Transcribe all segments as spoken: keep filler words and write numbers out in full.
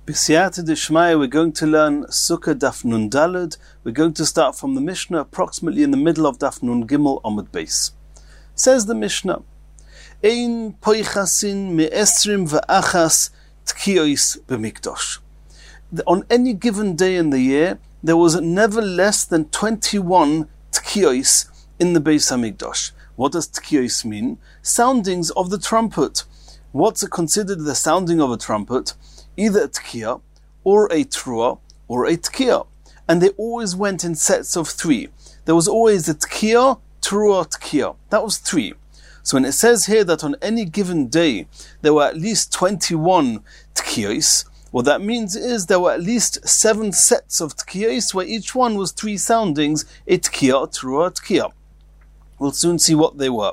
B'siyata d'shmaya, we're going to learn Sukkah Daf Nun Daled. We're going to start from the Mishnah, approximately in the middle of Daf Nun Gimel Amud Beis. Says the Mishnah, Ein poichasin me'esrim v'achas tkiyos b'mikdosh. On any given day in the year, there was never less than twenty-one tkiyos in the Beis HaMikdash. What does tkiyos mean? Soundings of the trumpet. What's considered the sounding of a trumpet? Either a tkiyah, or a truah, or a tkiyah. And they always went in sets of three. There was always a tkiyah, truah, tkiyah. That was three. So when it says here that on any given day there were at least twenty-one tkiyos, what that means is there were at least seven sets of tkiyos where each one was three soundings, a tkiyah, a truah, a tkiyah. We'll soon see what they were.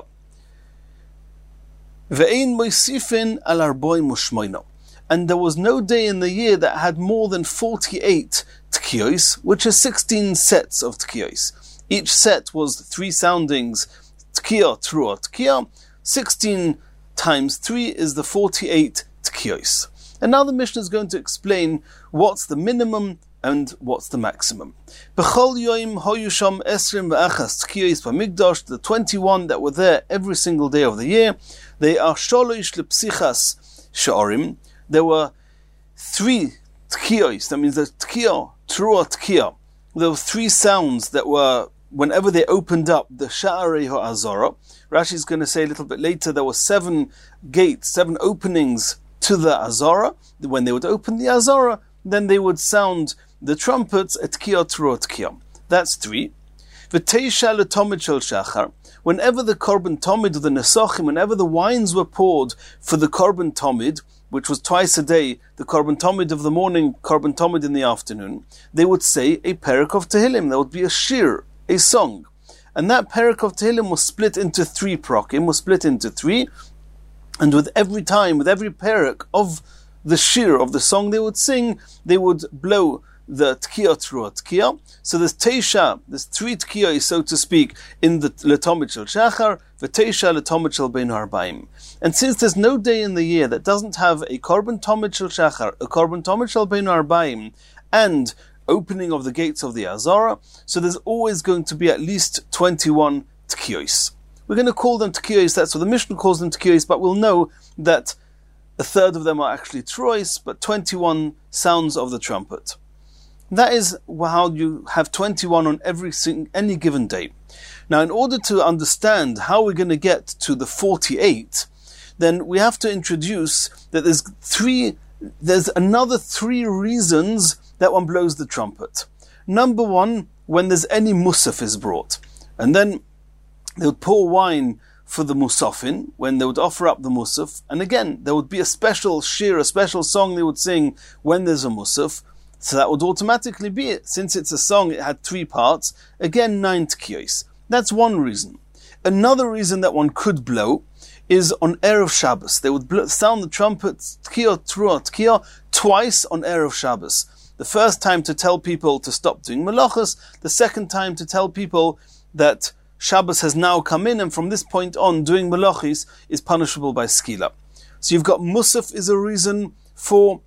Ve'ein moisifin al arboi mushmoino. And there was no day in the year that had more than forty-eight tkiyos, which is sixteen sets of tkiyos. Each set was three soundings, tkiyah, truah, tkiyah. sixteen times three is the forty-eight tkiyos. And now the Mishnah is going to explain what's the minimum and what's the maximum. B'chol yoim hoyusham esrim v'achas tkiyos b'mikdash, the twenty-one that were there every single day of the year, they are sholosh lepsichas sha'arim. There were three tkiyos, that means the tkiyah, truah, tkiyah. There were three sounds that were, whenever they opened up the sha'arei ha'azara. Rashi is going to say a little bit later, there were seven gates, seven openings to the azara. When they would open the azara, then they would sound the trumpets at tkiyah, truah, tkiyah. That's three. V'teisha letomid shel shachar. Whenever the korban tomid, the nesachim, whenever the wines were poured for the korban tomid, which was twice a day, the korban tomid of the morning, korban tomid in the afternoon, they would say a perek of Tehillim. There would be a shir, a song. And that perek of Tehillim was split into three prokim, was split into three, and with every time, with every perek of the shir, of the song they would sing, they would blow the tkiyah, truah, tkiyah. So there's teisha, there's three tkiyah, so to speak, in the letomid shel shachar, v'teisha letomid shel bein ha'arbaim. And since there's no day in the year that doesn't have a korban tomid shel shachar, a korban tomid shel bein ha'arbaim, and opening of the gates of the azara, so there's always going to be at least twenty-one tkiyos. We're going to call them tkiyos, that's what the Mishnah calls them tkiyos, but we'll know that a third of them are actually trois, but twenty-one sounds of the trumpet. That is how you have twenty-one on every any given day. Now, in order to understand how we're going to get to the forty-eight, then we have to introduce that there's three, there's another three reasons that one blows the trumpet. Number one, when there's any musaf is brought. And then they would pour wine for the musafin, when they would offer up the musaf. And again, there would be a special shir, a special song they would sing when there's a musaf. So that would automatically be it. Since it's a song, it had three parts. Again, nine tkiyos. That's one reason. Another reason that one could blow is on Erev Shabbos. They would blow, sound the trumpets, tkiyah, truah, tkiyah, twice on Erev Shabbos. The first time to tell people to stop doing melachos. The second time to tell people that Shabbos has now come in, and from this point on, doing melachos is punishable by skila. So you've got musaf is a reason for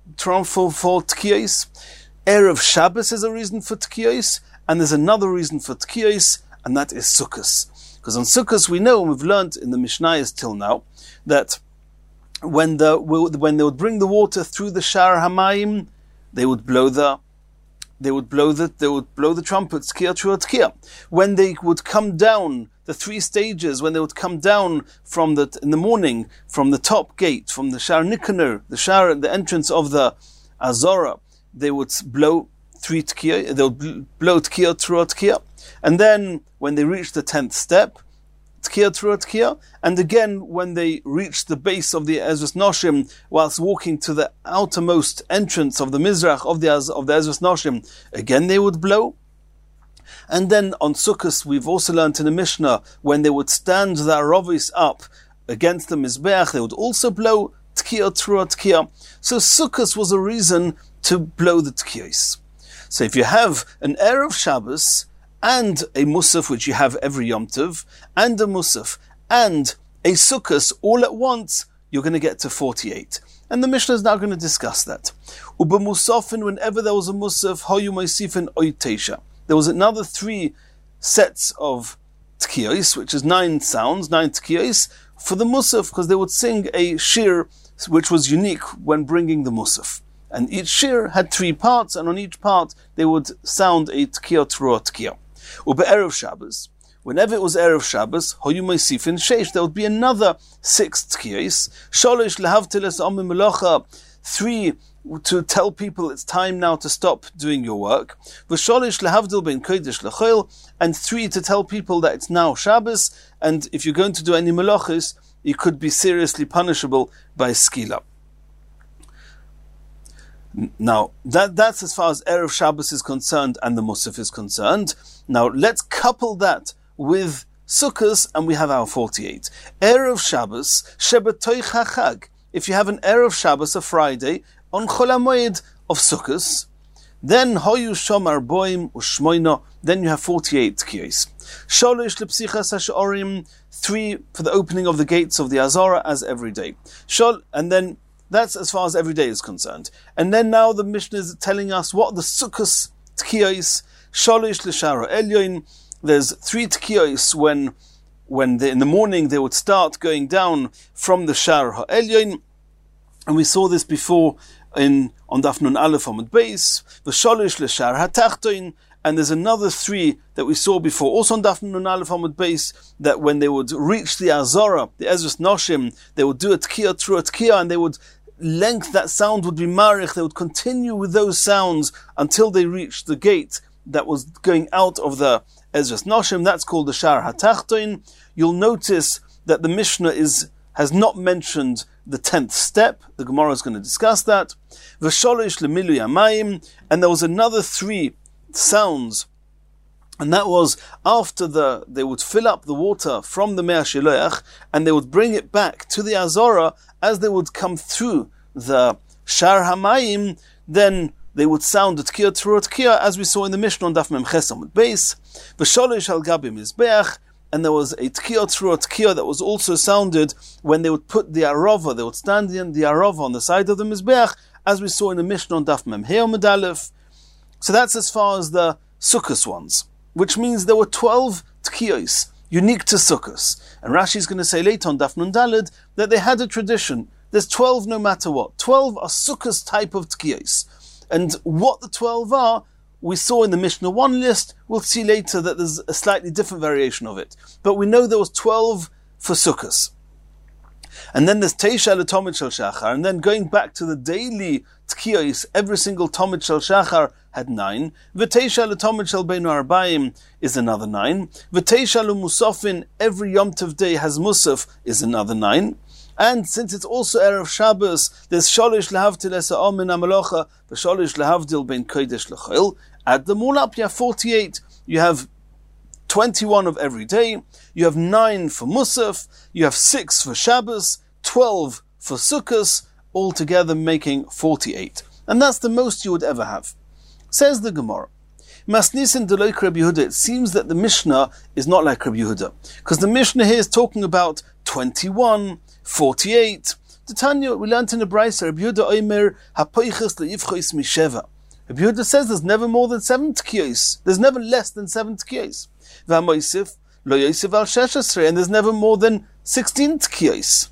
For, for tkiyos. Erev Shabbos is a reason for tkiyos, and there's another reason for tkiyos, and that is Sukkos. Because on Sukkos we know, and we've learned in the Mishnayos till now, that when the when they would bring the water through the Shar Hamayim, they would blow the they would blow the they would blow the trumpets, tkiyah, truah, tkiyah. When they would come down the three stages, when they would come down from the in the morning from the top gate, from the Shar Nikanor, the Shar, the entrance of the Azara, they would blow three tkiyah, they would blow tkiyah, truah, tkiyah. And then when they reached the tenth step, tkiyah, truah, tkiyah. And again when they reached the base of the Ezras Noshim, whilst walking to the outermost entrance of the Mizrach of the of the Ezras Noshim, again they would blow. And then on Sukkot, we've also learned in the Mishnah, when they would stand the Aravis up against the Mizbeach, they would also blow tkiyah, truah, tkiyah. So Sukkot was a reason to blow the tkiyos. So if you have an Erev Shabbos and a Musaf, which you have every Yom Tov, and a Musaf, and a Sukkot all at once, you're going to get to forty-eight. And the Mishnah is now going to discuss that. Uba Musafin, whenever there was a Musaf, Hoyu Moisifin Oitesha. There was another three sets of Tkiyos, which is nine sounds, nine Tkiyos, for the Musaf, because they would sing a shir which was unique when bringing the Musaf. And each shir had three parts, and on each part they would sound a Tkiya Teruah Tkiya. Uba Erev Shabbos, whenever it was Erev Shabbos, Hoyu Moisifin Sheish, there would be another six Tkiyos. Sholosh Lehavtiles Amim Melocha, three to tell people it's time now to stop doing your work. V'sholish lehavdil ben kodesh lechol, and three to tell people that it's now Shabbos, and if you're going to do any melachos, you could be seriously punishable by skila. Now, that, that's as far as Erev Shabbos is concerned and the Musaf is concerned. Now, let's couple that with Sukkos, and we have our forty-eight. Erev Shabbos, Shebetoich HaChag. If you have an Erev Shabbos, a Friday, on Chol HaMoed of Sukkos, then Hoyu Shomar Boim Ushmoino, then you have forty-eight Tkiyos. Sholosh Lepsichas HaShorim, three for the opening of the gates of the Azara as every day. Shol, and then that's as far as every day is concerned. And then now the Mishnah is telling us what the Sukkos Tkiyos, Sholosh L'Shara Elyoin, there's three Tkiyos when when they, in the morning they would start going down from the Shar HaElyoin, and we saw this before in on Daf Nun Aleph Amud Beis, the Sholish L'Shar HaTachtoin, and there's another three that we saw before, also on Daf Nun Aleph Amud Beis, that when they would reach the Azara, the Ezras Noshim, they would do a Tkiya through a Tkiya, and they would length that sound would be marich, they would continue with those sounds until they reached the gate that was going out of the Ezras Noshim. That's called the Shar HaTachtoin. You'll notice that the Mishnah is has not mentioned the tenth step. The Gemara is going to discuss that. V'sholish lemilu yamayim, and there was another three sounds, and that was after the they would fill up the water from the Mei HaShiloach, and they would bring it back to the Azara as they would come through the Shar HaMayim. Then they would sound the Tkiya Teruah Tkiya, as we saw in the Mishnah on Daf Mem Ches Amud Beis. V'sholish al gabi mizbeach, and there was a Tkiya Teruah Tkiya that was also sounded when they would put the Arava, they would stand in the Arava on the side of the Mizbeach, as we saw in the Mishnah on Daf Mem He Amud Aleph. So that's as far as the Sukkos ones, which means there were twelve Tkiyos, unique to Sukkos. And Rashi is going to say later on Daf Nun Daled that they had a tradition. There's twelve no matter what. twelve are Sukkos type of Tkiyos. And what the twelve are, we saw in the Mishnah one list. We'll see later that there's a slightly different variation of it. But we know there was twelve for Sukkos. And then there's Teisha L'Tomid Shel Shachar. And then going back to the daily Tkiyos, every single Tomid Shel Shachar had nine. V'Teisha L'Tomid Shel Beinu Arbaim is another nine. V'Teisha L'Musafin, every Yom Tov day has Musaf, is another nine. And since it's also Erev Shabbos, there's Sholish Lehavdil Esa Omin Amalocha, V'Sholish Lehavdil Ben Kodesh L'Chol. Add them all up, you have forty-eight. You have twenty-one of every day. You have nine for Musaf. You have six for Shabbos. twelve for Sukkos. Altogether making forty-eight. And that's the most you would ever have. Says the Gemara. Masnisin Deloik Rabbi Yehuda. It seems that the Mishnah is not like Rabbi Yehuda, because the Mishnah here is talking about twenty-one, forty-eight. The Tanya, we learned in the Brisa, Rabbi Yehuda Omer, Hapoiches le'ivchois misheva. Rabbi Yehuda says there's never more than seven tkiyos. There's never less than seven tkiyos. V'hamoisif, lo yosef al sheshesrei, and there's never more than sixteen tkiyos.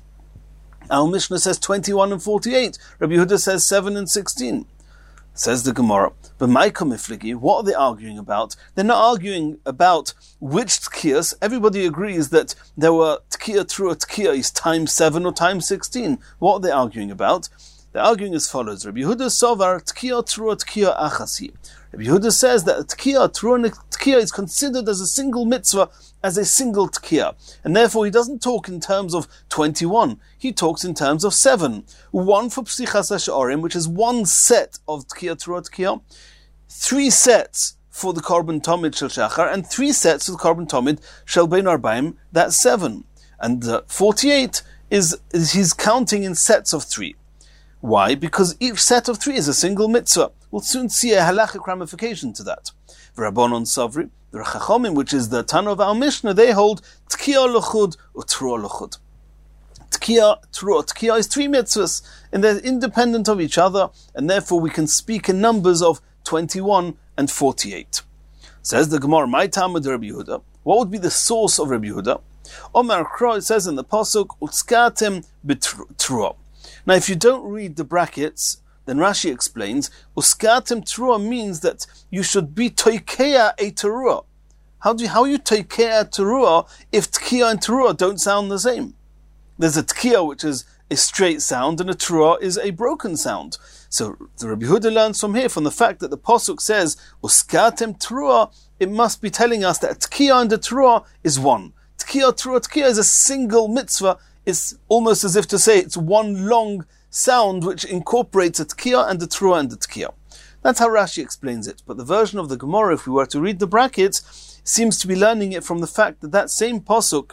Our Mishnah says twenty-one and forty-eight. Rabbi Yehuda says seven and sixteen. Says the Gemara, but Maika Mifligi, what are they arguing about? They're not arguing about which tkiyos. Everybody agrees that there were tkiya through a tkiya is times seven or times sixteen. What are they arguing about? They're arguing as follows. Rabbi Yehuda Sovar, tkiya through a tkiya achasi. Rabbi Yehuda says that a tkiya through a tkiya is considered as a single mitzvah, as a single tkiya. And therefore he doesn't talk in terms of twenty-one. He talks in terms of seven. One for Psichas HaShorim, which is one set of tkiya through a tkiya. Three sets for the Korban Tomid Shel Shachar, and three sets for the Korban Tomid Shel Bein Arbaim. That's seven. And uh, forty-eight is, is he's counting in sets of three. Why? Because each set of three is a single mitzvah. We'll soon see a halachic ramification to that. V'Rabbanon Savri, the Chachomim, which is the Tana of our Mishnah, they hold Tkiya L'chud or Teruah L'chud. Tkiya, Teruah, Tkiya is three mitzvahs. and they're independent of each other, and therefore we can speak in numbers of twenty-one and forty-eight. Says the Gemara, my Talmud Rabbi Yehuda, what would be the source of Rabbi Yehuda? Omar Kro, it says in the Pasuk, Uskatem b'Trua. Now if you don't read the brackets, then Rashi explains, Uskatem Trua means that you should be Toikea a Terua. How do you, how you Toikea Terua if Tkiya and Terua don't sound the same? There's a Tkiya which is a straight sound and a Terua is a broken sound. So the Rabbi Yehuda learns from here, from the fact that the Pasuk says, Uskatem Terua, it must be telling us that Tkiya and a Terua is one. Tkiya, Terua, Tkiya is a single mitzvah. It's almost as if to say it's one long sound which incorporates a Tkiya and a Terua and a Tkiya. That's how Rashi explains it. But the version of the Gemara, if we were to read the brackets, seems to be learning it from the fact that that same Pasuk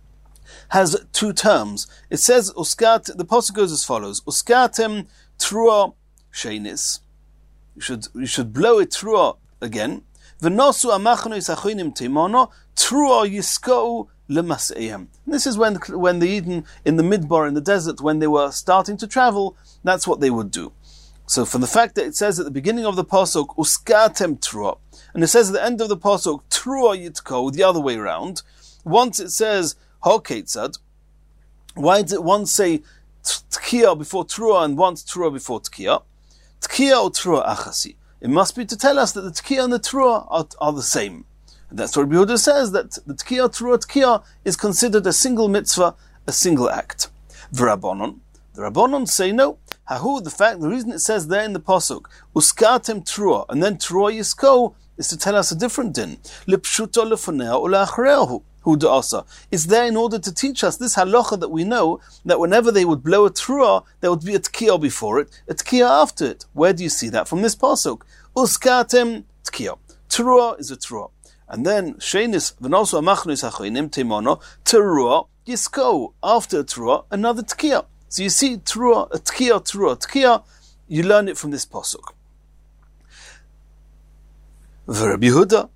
has two terms. It says, Uskat, the Pasuk goes as follows, Uskatem Terua Sheinis. You should, you should blow it Terua again. V'nosu amachnos achonim teimono Terua yiskau lemaseihem. This is when when the Eden in the Midbar, in the desert, when they were starting to travel, that's what they would do. So from the fact that it says at the beginning of the Pasuk, Uskatem Terua, and it says at the end of the Pasuk, Terua yitko, the other way around, once it says, Hoketzad, why did it once say Tkiya before Terua and once Terua before Tkiya? Tkiya or Terua achasi. It must be to tell us that the Tkiya and the Terua are, are the same. And that's what Rabbi Yehuda says, that the Tkiya, Terua, Tkiya is considered a single mitzvah, a single act. V'Rabbanon, the Rabbanon say no. Hahu, the fact, the reason it says there in the Pasuk, Uskatem Terua, and then Terua Yisko, is to tell us a different din. Lipshuto lefonea u'le'acharehu. It's there in order to teach us this halacha that we know, that whenever they would blow a Terua, there would be a Tkiya before it, a Tkiya after it. Where do you see that? From this Pasuk. Uskatem Tkiya. Terua is a Terua. And then, Sheinis, v'nosu amachnos achonim teimono, Terua yisko. After a Terua, another Tkiya. So you see Terua, a Tkiya, Terua, Tkiya, you learn it from this Pasuk. Rabbi Yehuda,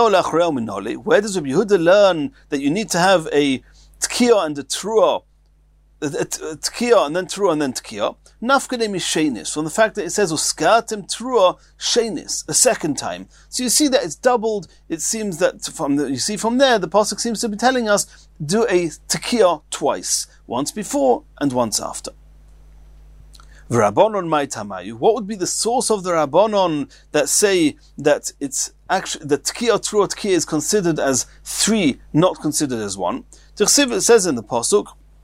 where does Rabbi Yehuda learn that you need to have a Tkiya and a Terua, a, a, a Tkiya and then Terua and then Tkiya? Nafkadem is Sheinis, from the fact that it says Uskatem Terua Sheinis, a second time. So you see that it's doubled. It seems that from the, you see from there, the Pasuk seems to be telling us, do a Tkiya twice, once before and once after. V'Rabbanon my tamayu. What would be the source of the Rabbanon that say that it's actually the Tkiya Terua Tkiya is considered as three, not considered as one? Tichsiv, it says in the Pasuk,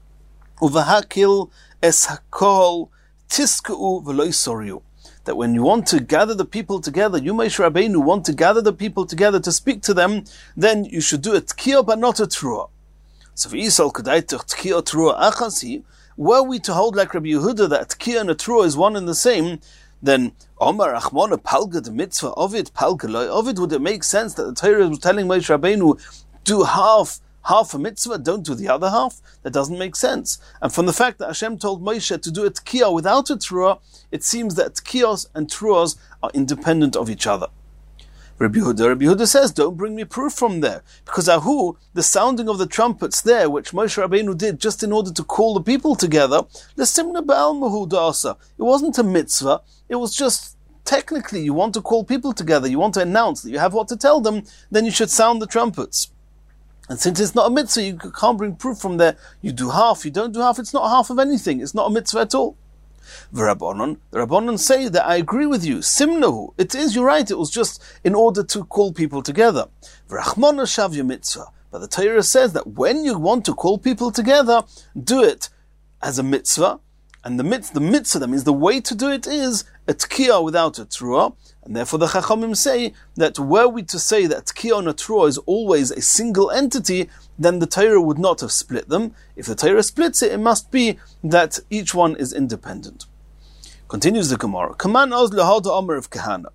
Uvahakil es hakol tiskeu v'lo yisoriu. That when you want to gather the people together, you Moshe Rabbeinu want to gather the people together to speak to them, then you should do a Tkiya but not a Terua. So for Yisrael Kedaitach Tkiya Terua achasi. Were we to hold like Rabbi Yehuda that Tkiya and a Terua is one and the same, then Omar Achmona Palga the mitzvah of it, Palga loy of it, would it make sense that the Torah was telling Moshe Rabbeinu, do half, half a mitzvah, don't do the other half? That doesn't make sense. And from the fact that Hashem told Moshe to do a Tkiya without a Terua, it seems that Tkiyos and Teruas are independent of each other. Rabbi Yehuda, Rabbi Yehuda says, don't bring me proof from there. Because Ahu, the sounding of the trumpets there, which Moshe Rabbeinu did just in order to call the people together, l'simna ba'al mahu da'asa. It wasn't a mitzvah, it was just, technically, you want to call people together, you want to announce that you have what to tell them, then you should sound the trumpets. And since it's not a mitzvah, you can't bring proof from there. You do half, you don't do half, it's not half of anything, it's not a mitzvah at all. The Rabbanon, the Rabbanon say that I agree with you. Simnahu, it is, you're right, it was just in order to call people together. V'rachmona shavya mitzvah. But the Torah says that when you want to call people together, do it as a mitzvah. And the mitzvah, the mitzvah, that means the way to do it is a Tkiya without a Terua. And therefore the Chachamim say that were we to say that Tkiya and a Terua is always a single entity, then the Torah would not have split them. If the Torah splits it, it must be that each one is independent. Continues the Gemara. Kaman oz lehalda omer of Kahana.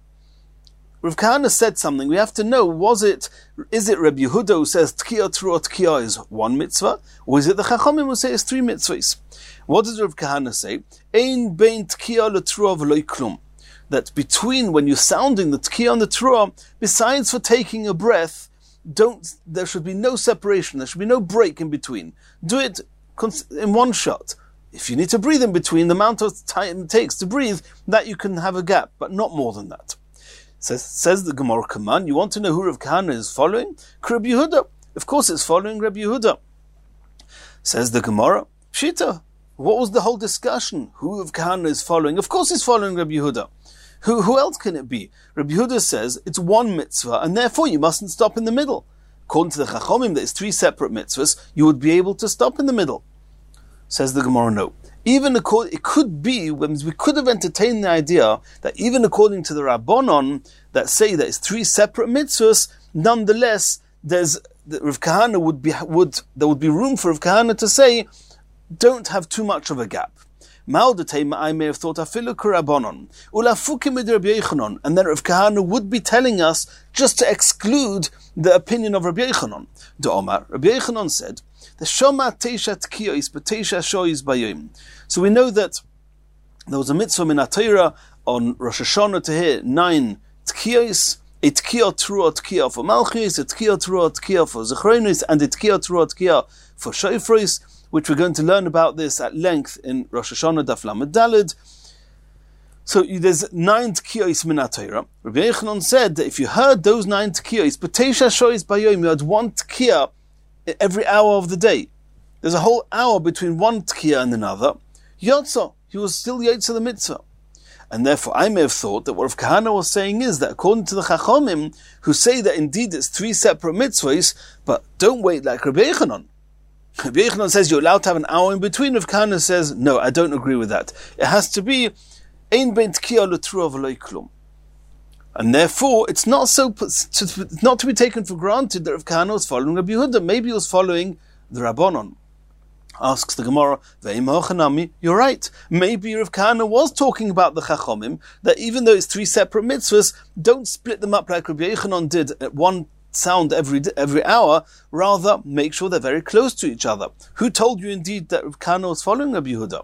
Rav Kahana said something. We have to know, was it, is it Rabbi Yehuda who says Tkiya Terua Tkiya is one mitzvah? Or is it the Chachamim who say it's three mitzvahs? What does Rav Kahana say? Ein bein Tkiya leTerua v'lo klum. That between when you're sounding the Tkiya and the Terua, besides for taking a breath, don't, there should be no separation, there should be no break in between. Do it in one shot. If you need to breathe in between, the amount of time it takes to breathe, that you can have a gap, but not more than that. Says, says the Gemara Kaman, you want to know who Rav Kahana is following? Rabbi Yehuda. Of course it's following Rabbi Yehuda. Says the Gemara, Pshita, what was the whole discussion? Who Rav Kahana is following? Of course he's following Rabbi Yehuda. Who, who else can it be? Rabbi Yehuda says it's one mitzvah, and therefore you mustn't stop in the middle. According to the Chachomim, that is three separate mitzvahs, you would be able to stop in the middle. Says the Gemara, no. Even according, it could be, we could have entertained the idea that even according to the Rabbanon that say that it's three separate mitzvahs, nonetheless, there's Rav Kahana would be would there would be room for Rav Kahana to say, don't have too much of a gap. I may have thought afilu k'Rabbanon ulafukim with Rabbi Yochanan, and then Rav Kahana would be telling us just to exclude the opinion of Rabbi Yochanan. The Omar, Rabbi Yochanan said, the shoma teisha tkiyos b'teisha shoyis bayom. So we know that there was a mitzvah min HaTorah on Rosh Hashanah to hear nine tkiyos, a tkiyah trua tkiyah for Malchus, a tkiyah trua tkiyah for Zechronos, and a tkiyah trua tkiyah for Shofros, which we're going to learn about this at length in Rosh Hashanah Daf Lamed Daled. So there's nine tkiyos min HaTorah. Rabbi Yochanan said that if you heard those nine tkiyos, b'teisha shoyis bayom, you had one tkiyah every hour of the day. There's a whole hour between one tkiyah and another. Yotza, he was still yotza the mitzvah. And therefore I may have thought that what Rav Kahana was saying is that according to the Chachomim, who say that indeed it's three separate mitzvahs, but don't wait like Rabbi Yochanan. Rabbi Yochanan says you're allowed to have an hour in between. Rav Kahana says, no, I don't agree with that. It has to be ein ben tkiyah l'trua v'lo klum. And therefore, it's not so it's not to be taken for granted that Rav Kahana was following Rabbi Yehuda. Maybe he was following the Rabbanon. Asks the Gemara, you're right. Maybe Rav Kahana was talking about the Chachomim, that even though it's three separate mitzvahs, don't split them up like Rabbi Yochanan did at one sound every every hour. Rather, make sure they're very close to each other. Who told you indeed that Rav Kahana was following Rabbi Yehuda?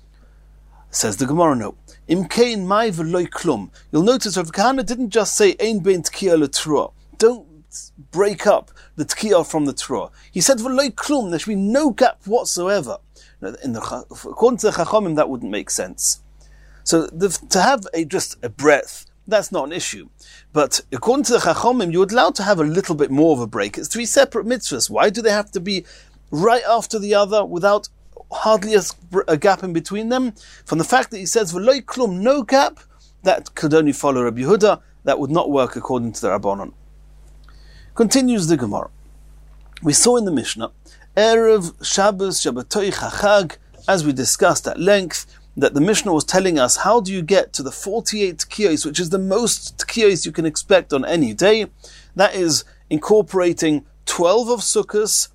Says the Gemara, no. Imkein mai v'loy klum. You'll notice Rav Kahana didn't just say ein ben tkiyah l'trua. Don't break up the tkiyah from the trua. He said v'loy klum. There should be no gap whatsoever. In the, according to the Chachomim, that wouldn't make sense. So the, to have a just a breath, that's not an issue. But according to the Chachomim, you're allowed to have a little bit more of a break. It's three separate mitzvahs. Why do they have to be right after the other without hardly a, a gap in between them? From the fact that he says v'loy klum, no gap, that could only follow Rabbi Yehuda. That would not work according to the Rabbanon. Continues the Gemara. We saw in the Mishnah, Erev Shabbos Shabbatoi Chachag, as we discussed at length, that the Mishnah was telling us how do you get to the forty-eight tkiyos, which is the most tkiyos you can expect on any day. That is incorporating twelve of Sukkos,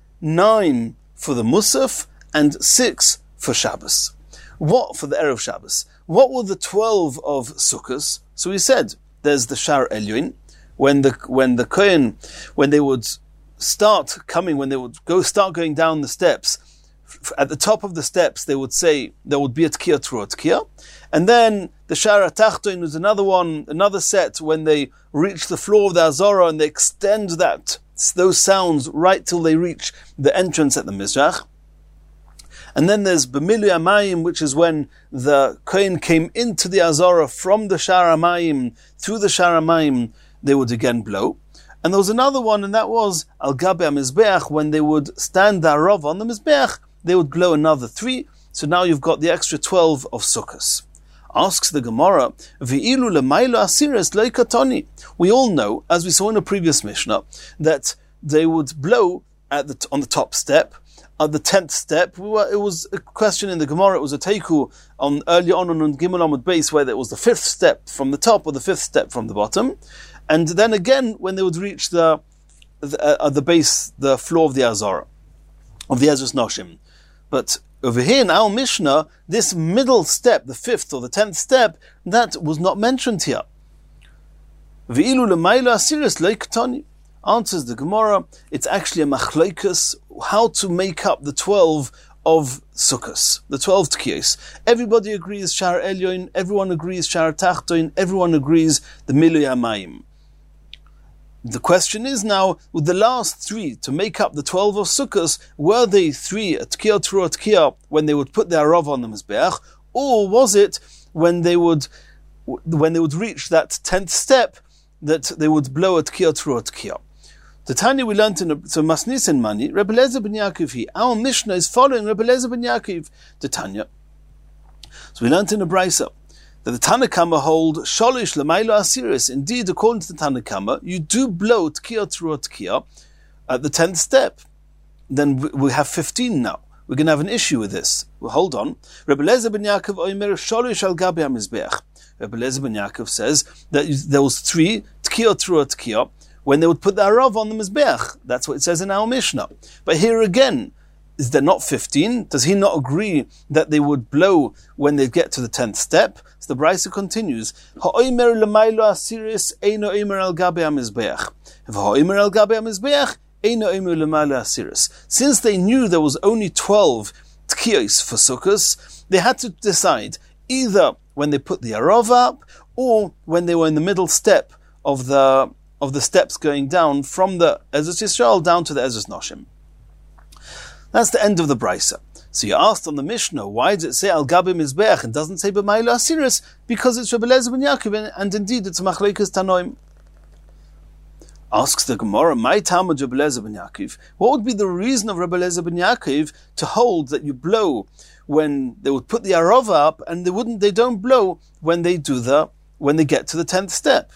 nine for the Musaf, and six for Shabbos. What for the Erev Shabbos? What were the twelve of Sukkos? So we said there's the Shar Elyon, when the when the Kohen, when they would start coming, when they would go start going down the steps, at the top of the steps they would say there would be a tkiyah trua tkiyah, and then the Shar HaTachton was another one, another set when they reach the floor of the Azara and they extend that those sounds right till they reach the entrance at the Mizrach. And then there's B'milu Amayim, which is when the Kohen came into the Azara from the Shar Amayim, through the Shar Amayim, they would again blow. And there was another one, and that was Al Gabe HaMizbeach, when they would stand Da'arov on the Mizbeach, they would blow another three. So now you've got the extra twelve of Sukkos. Asks the Gemara, V'ilu l'maylo asiris lo katoni. We all know, as we saw in a previous Mishnah, that they would blow at the on the top step. At the tenth step, we were, it was a question in the Gemara, it was a teiku on earlier on on Gimel Amud Beis, whether it was the fifth step from the top or the fifth step from the bottom. And then again, when they would reach the the, uh, the base, the floor of the Azara, of the Ezras Noshim. But over here in our Mishnah, this middle step, the fifth or the tenth step, that was not mentioned here. V'ilu l'maylo asiris lo ktoni. Answers the Gemara, it's actually a machlokes, how to make up the twelve of Sukkos, the twelve tkiyos. Everybody agrees Shar Elyon, everyone agrees Shar Tachton, everyone agrees the Milui Hamayim. The question is now, with the last three to make up the twelve of Sukkos, were they three at Tkiyah Teruah Tkiyah when they would put their Arava on the Mizbeach, or was it when they would when they would reach that tenth step that they would blow at Tkiyah Teruah Tkiyah? The Tanya we learned in so Masnis and Mani, Rebbe Eliezer ben Yaakov here. Our Mishnah is following Rebbe Eliezer ben Yaakov, the Tanya. So we learned in the Brisa that the Tanakhama hold Sholish Lamailo Asiris. Indeed, according to the Tanakhama, you do blow Tkiyah Teruah Tkiyah at the tenth step. Then we have fifteen now. We're going to have an issue with this. Well, hold on. Rebbe Eliezer ben Yaakov Omer Sholish al Gabi HaMizbeach. Rebbe Eliezer ben Yaakov says that there was three Tkiyah Teruah Tkiyah when they would put the Arav on the Mizbeach. That's what it says in our Mishnah. But here again, is there not fifteen? Does he not agree that they would blow when they get to the tenth step? So the Brisa continues, Ha'omer l'maylo asiris eino omer al gabe ha'mizbeach. V'ha'omer al gabe ha'mizbeach eino omer l'maylo asiris. Since they knew there was only twelve tkiyos for Sukkos, they had to decide either when they put the Arav up or when they were in the middle step of the of the steps going down from the Ezras Yisrael down to the Ezras Noshim. That's the end of the Brisa. So you asked on the Mishnah, why does it say Al Gabi Mizbeach and doesn't say B'maylo Asiris? Because it's Rebbe Eliezer ben Yaakov, and indeed it's Machlokes Tanoim. Asks the Gemara, my Talmud Rebbe Eliezer ben Yaakov, what would be the reason of Rebbe Eliezer ben Yaakov to hold that you blow when they would put the Arava up, and they wouldn't, they don't blow when they do the, when they get to the tenth step?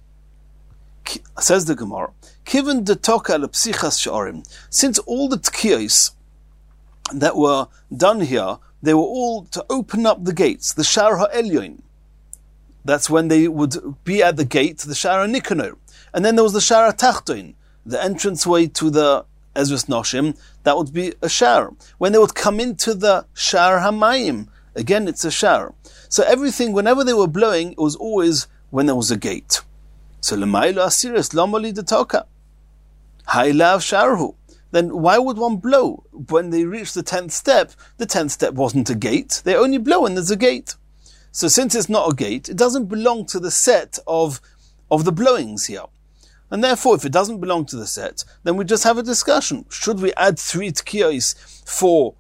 Says the Gemara, Kiven de toka le psichas she'orim. Since all the tkiyos that were done here, they were all to open up the gates, the Shar HaElyon. That's when they would be at the gate, the Shar HaNikanor. And then there was the Shar HaTachton, the entranceway to the Ezras Noshim, that would be a Shar. When they would come into the Shar HaMayim, again it's a Shar. So everything, whenever they were blowing, it was always when there was a gate. So L'maylo Asiris, Lomoli de Toka. Hailav Sharhu. Then why would one blow when they reach the tenth step? The tenth step wasn't a gate. They only blow when there's a gate. So since it's not a gate, it doesn't belong to the set of, of the blowings here. And therefore, if it doesn't belong to the set, then we just have a discussion. Should we add three tkiyos for,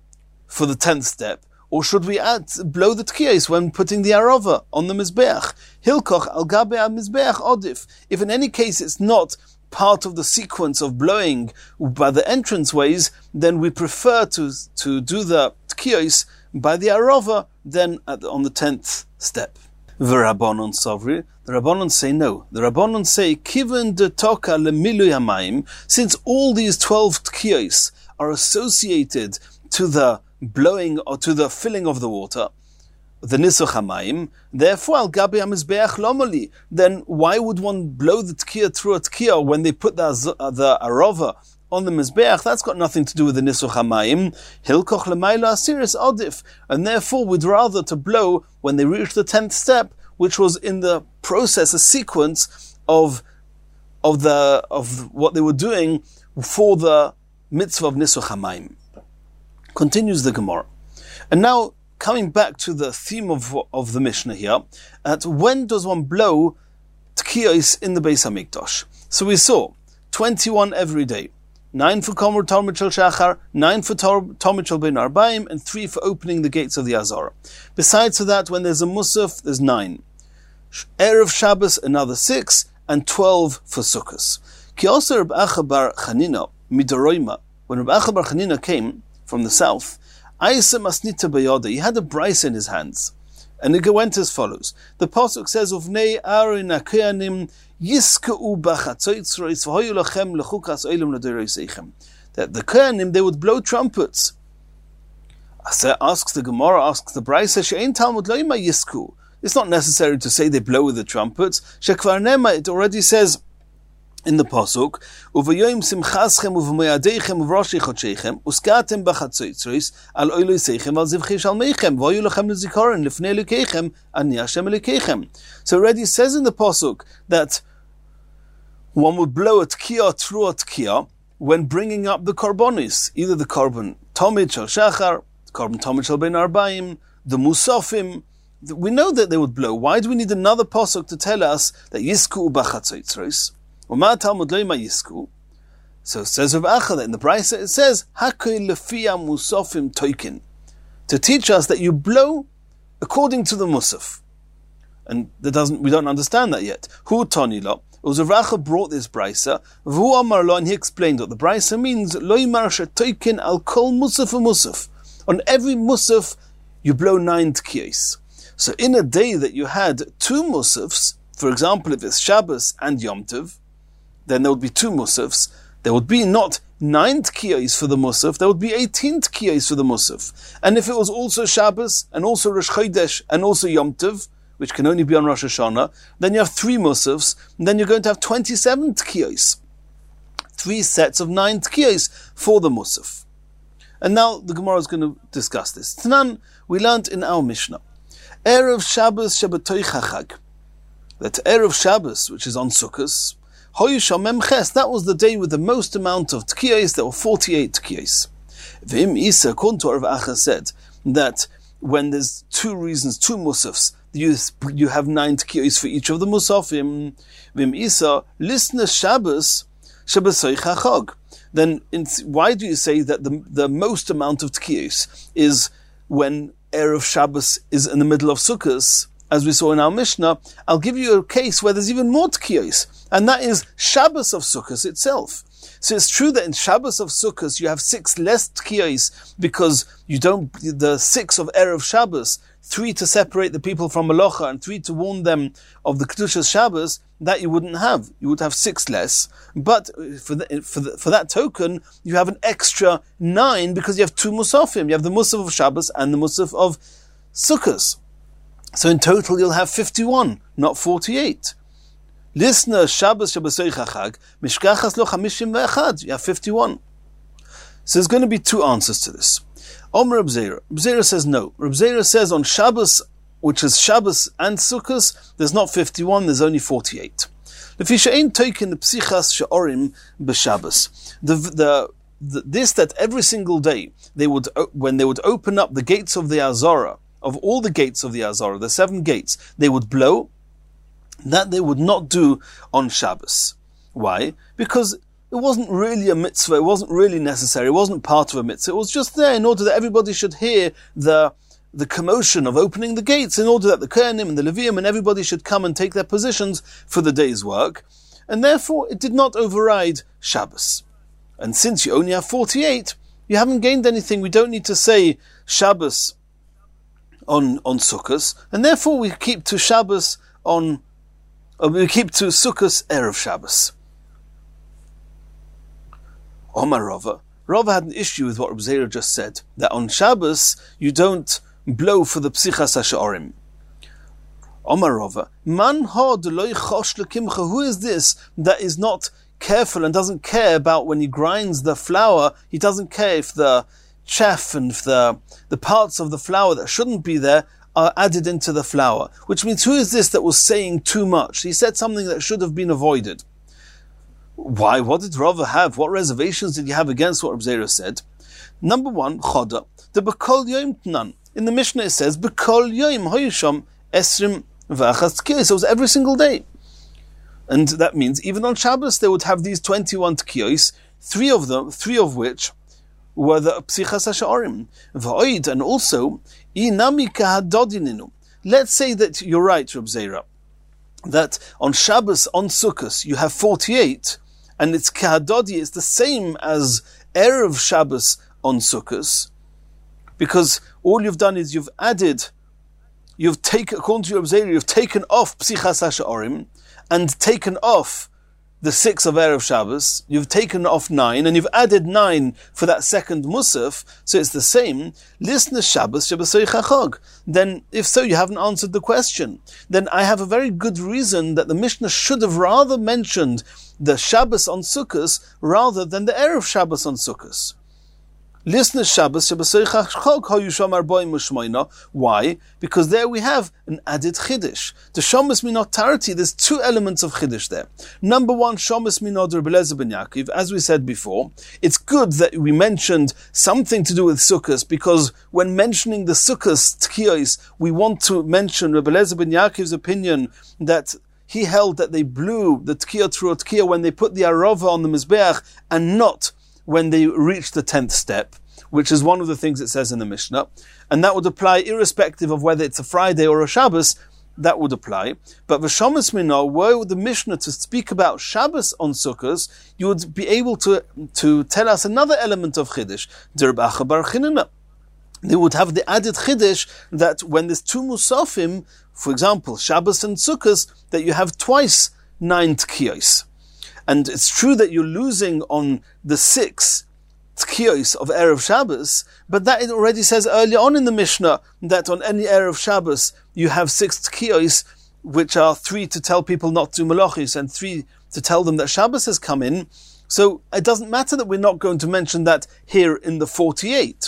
for the tenth step? Or should we add, blow the tkiyos when putting the arava on the mizbeach? Hilkoch al gabe mizbeach odif. If in any case it's not part of the sequence of blowing by the entranceways, then we prefer to to do the tkiyos by the arava than at the, on the tenth step. The Rabbanon Sovri, the Rabbanon say no. The Rabbanon say, Kiven de toka lemilui hamayim, since all these twelve tkiyos are associated to the blowing or to the filling of the water, the nisuch hamayim, therefore al gabi hamizbeach lomoli. Then why would one blow the tkiyah Teruah Tkiyah when they put the, the arava on the mizbeach? That's got nothing to do with the nisuch hamayim. Hilkoch l'maylo asiris odif, and therefore we'd rather to blow when they reach the tenth step, which was in the process, a sequence of of the of what they were doing for the mitzvah of nisuch hamayim. Continues the Gemara. And now, coming back to the theme of of the Mishnah here, at when does one blow tkiyos in the Beis HaMikdash? So we saw twenty-one every day, nine for Komor Talmud Shel Shachar, nine for Talmud Shel Ben Arbaim, and three for opening the gates of the Azara. Besides that, when there's a Musaf, there's nine. Erev Shabbos, another six, and twelve for Sukkos. Ki also Reb Acha bar Chanina midoroima. When Reb Acha bar Chanina came from the south, Aisa Masnita Bayoda, he had a bryce in his hands. And it went as follows. The Pasuk says, Uvnei Aaron HaKohanim Yiska'u B'chatzotzros V'hoyu Lachem L'chukas Olam L'doreisechem. That the Kohanim, they would blow trumpets. Asks the Gemara, asks the Bryce, She'ein Talmud Loima Yisku. It's not necessary to say they blow with the trumpets. Shekvar Nema, it already says in the Pasuk, Uvayoyim simchaschem uvamoyadeichem uvroshi chodshechem uskatem b'chatzotzros al oiloisechem al zivchei shalmeichem v'hoyu lachem l'zikaron lifnei Elokeichem ani Hashem Elokeichem. So already says in the Pasuk that one would blow a tkiyah Teruah Tkiyah when bringing up the korbanos, either the korban Tomid Shel Shachar, the korban Tomid Shel Ben Arbaim, the Musafim. We know that they would blow. Why do we need another Pasuk to tell us that Yisku b'chatzotzros? Umar Talmud Leima Yisku. So it says Rav Acha that in the Brisa it says Hakoi Lefia Musafim Toikin, to teach us that you blow according to the Musaf. And that doesn't we don't understand that yet. Hu Tonilo. It was Rav Acha brought this Brisa, V'hu Amar Lo, and he explained what the Brisa means. Loimar Shetoikin al Kol Musaf Musaf. On every Musaf you blow nine tkiyos. So in a day that you had two Musafs, for example, if it's Shabbos and Yom Tov, then there would be two Musafs. There would be not nine tkiyos for the Musaf, there would be eighteen tkiyos for the Musaf. And if it was also Shabbos, and also Rosh Chodesh, and also Yom Tov, which can only be on Rosh Hashanah, then you have three Musafs, and then you're going to have twenty-seven tkiyos. Three sets of nine tkiyos for the Musaf. And now the Gemara is going to discuss this. Tanan, we learned in our Mishnah, Erev Shabbos Shabbatoy Chachag, that Erev Shabbos, which is on Sukkot, Hoyusham Memches, that was the day with the most amount of tkiyos. There were forty-eight tkiyos. V'im Isa, according to Rav Acha, said that when there's two reasons, two musafs, you you have nine tkiyos for each of the musafim. V'im Isa, listener Shabbos Shabbasoy Chachag. Then in, why do you say that the the most amount of tkiyos is when Erev Shabbos is in the middle of Sukkot? As we saw in our Mishnah, I'll give you a case where there's even more tkiyos, and that is Shabbos of Sukkot itself. So it's true that in Shabbos of Sukkot you have six less tkiyos because you don't, the six of Erev Shabbos, three to separate the people from Melacha and three to warn them of the Kedushas Shabbos, that you wouldn't have. You would have six less. But for the, for the, for that token, you have an extra nine because you have two Musafim. You have the Musaf of Shabbos and the Musaf of Sukkot. So in total you'll have fifty-one, not forty-eight. Listener, Shabbos Shabbasoy Chachag, Mishkachas Lo Chamishim Ve'echad, you have fifty-one. So there's going to be two answers to this. Omer Reb Zera. Reb Zera says no. Reb Zera says on Shabbos, which is Shabbos and Sukkot, there's not fifty-one, there's only forty-eight. Lefi she'ein toikin the psichas she'orim b'Shabbos. The, the, the, this that every single day, they would when they would open up the gates of the Azara, of all the gates of the Azara, the seven gates, they would blow, that they would not do on Shabbos. Why? Because it wasn't really a mitzvah, it wasn't really necessary, it wasn't part of a mitzvah, it was just there in order that everybody should hear the the commotion of opening the gates, in order that the Kohanim and the Levium and everybody should come and take their positions for the day's work, and therefore it did not override Shabbos. And since you only have forty-eight, you haven't gained anything. We don't need to say Shabbos on on Sukkot, and therefore we keep to Shabbos on, or we keep to Sukkot Erev Shabbos. Omar Rava. Rava had an issue with what Reb Zera just said, that on Shabbos you don't blow for the Psichas HaSha'orim. Omar Rava. Man ha deloy chosh lekimcha. Who is this that is not careful and doesn't care about when he grinds the flour, he doesn't care if the chaff and the the parts of the flour that shouldn't be there are added into the flour. Which means, who is this that was saying too much? He said something that should have been avoided. Why? What did Rava have? What reservations did he have against what Reb Zera said? Number one, Choda. The B'kol Yom Tnan. In the Mishnah it says, B'kol Yom Hoyusham Esrim V'achas Tkiyos. So it was every single day. And that means even on Shabbos they would have these twenty-one Tkiyos, three of them, three of which were the Psichas HaSha'orim. V'oid, and also, Inami Kahadodininu. Let's say that you're right, Reb Zera, that on Shabbos, on Sukkot, you have forty-eight, and it's Kahadodi, it's the same as Erev Shabbos on Sukkot, because all you've done is you've added, you've taken, according to Reb Zera, you've taken off Psichas HaSha'orim, and taken off the six of Erev Shabbos, you've taken off nine, and you've added nine for that second Musaf, so it's the same. Listen to Shabbos, Shabbasoy Chachag. Then, if so, you haven't answered the question. Then I have a very good reason that the Mishnah should have rather mentioned the Shabbos on Sukkot rather than the Erev Shabbos on Sukkot. Listen to Shabbos, Shabbasoy Chachag, Hoyusham Arboim Ushmoina. Why? Because there we have an added Chiddush. The Shomas Minot Tarati, there's two elements of Chiddush there. Number one, Shomas Minot Rebbe Eliezer ben Yaakov. As we said before, it's good that we mentioned something to do with Sukkot, because when mentioning the Sukkot Tkiyos, we want to mention Rebbe Eliezer ben Yaakov's opinion that he held that they blew the Tkiya through Tkiya when they put the Arava on the Mizbeach and not when they reached the tenth step, which is one of the things it says in the Mishnah. And that would apply irrespective of whether it's a Friday or a Shabbos, that would apply. But V'shomas Minah, were the Mishnah to speak about Shabbos on Sukkos, you would be able to, to tell us another element of Chiddush, Derb Acha Bar Chinana. They would have the added Chiddush that when there's two Musafim, for example, Shabbos and Sukkos, that you have twice nine Tkiyos. And it's true that you're losing on the six Tkiyos of Erev Shabbos, but that it already says earlier on in the Mishnah that on any Erev Shabbos you have six Tkiyos, which are three to tell people not to do Malachis and three to tell them that Shabbos has come in. So it doesn't matter that we're not going to mention that here in the forty-eight.